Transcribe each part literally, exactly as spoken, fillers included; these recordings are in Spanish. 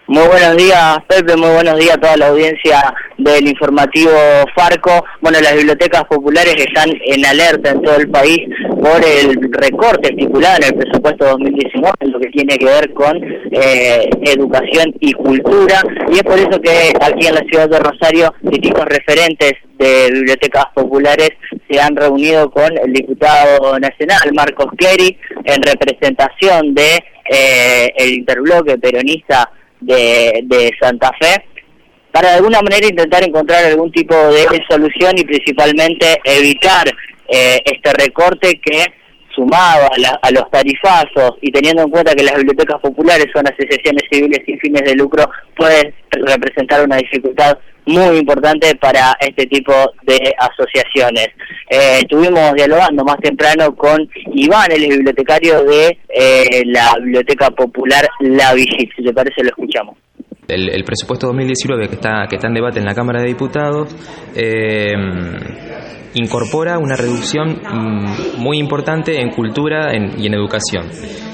Muy buenos días, Pepe, muy buenos días a toda la audiencia del informativo Farco. Bueno, las bibliotecas populares están en alerta en todo el país por el recorte estipulado en el presupuesto dos mil diecinueve, en lo que tiene que ver con eh, educación y cultura, y es por eso que aquí en la ciudad de Rosario distintos referentes de bibliotecas populares se han reunido con el diputado nacional Marcos Clery en representación de eh, el interbloque peronista De, de Santa Fe, para de alguna manera intentar encontrar algún tipo de solución y principalmente evitar eh, este recorte que, sumado a, la, a los tarifazos y teniendo en cuenta que las bibliotecas populares son asociaciones civiles sin fines de lucro, puede representar una dificultad muy importante para este tipo de asociaciones. Eh, estuvimos dialogando más temprano con Iván, el bibliotecario de eh, la Biblioteca Popular La Vigil. Si te parece, lo escuchamos. El, el presupuesto dos mil diecinueve que está, que está en debate en la Cámara de Diputados eh, incorpora una reducción muy importante en cultura en, y en educación.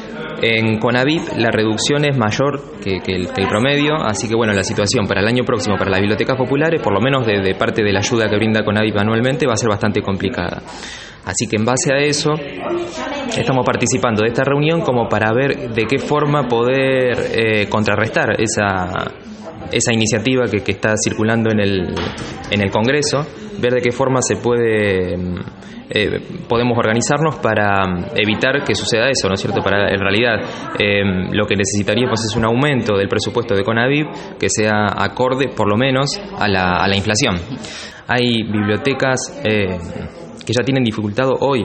En CONAVIP la reducción es mayor que, que, el, que el promedio, así que bueno, la situación para el año próximo para las bibliotecas populares, por lo menos de, de parte de la ayuda que brinda CONAVIP anualmente, va a ser bastante complicada. Así que en base a eso estamos participando de esta reunión como para ver de qué forma poder eh, contrarrestar esa, esa iniciativa que, que está circulando en el, en el Congreso, ver de qué forma se puede... Eh, podemos organizarnos para evitar que suceda eso, ¿no es cierto? Para, en realidad, eh, lo que necesitaríamos es un aumento del presupuesto de CONAVIP que sea acorde, por lo menos, a la, a la inflación. Hay bibliotecas eh, que ya tienen dificultado hoy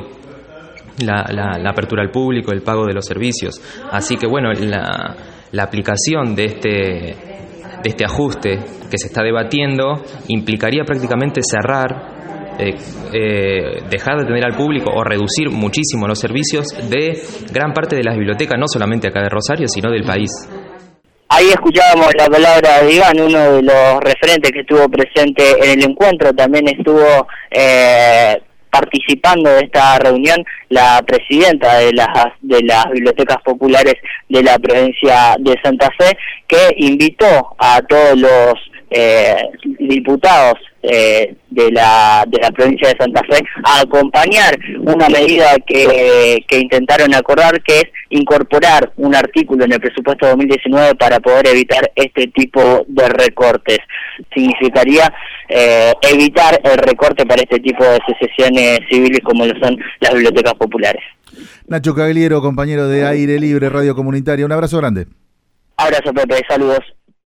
la, la, la apertura al público, el pago de los servicios. Así que, bueno, la, la aplicación de este... de este ajuste que se está debatiendo implicaría prácticamente cerrar Eh, eh, dejar de tener al público o reducir muchísimo los servicios de gran parte de las bibliotecas, no solamente acá de Rosario, sino del país. Ahí escuchábamos la palabra de Iván, uno de los referentes que estuvo presente en el encuentro. También estuvo eh, participando de esta reunión la presidenta de las de las bibliotecas populares de la provincia de Santa Fe, que invitó a todos los eh, diputados Eh, de la de la provincia de Santa Fe a acompañar una medida que, que intentaron acordar, que es incorporar un artículo en el presupuesto dos mil diecinueve para poder evitar este tipo de recortes. Significaría eh, evitar el recorte para este tipo de asociaciones civiles como lo son las bibliotecas populares. Nacho Cagliero, compañero de Aire Libre Radio Comunitaria, un abrazo grande. Abrazo, Pepe, saludos.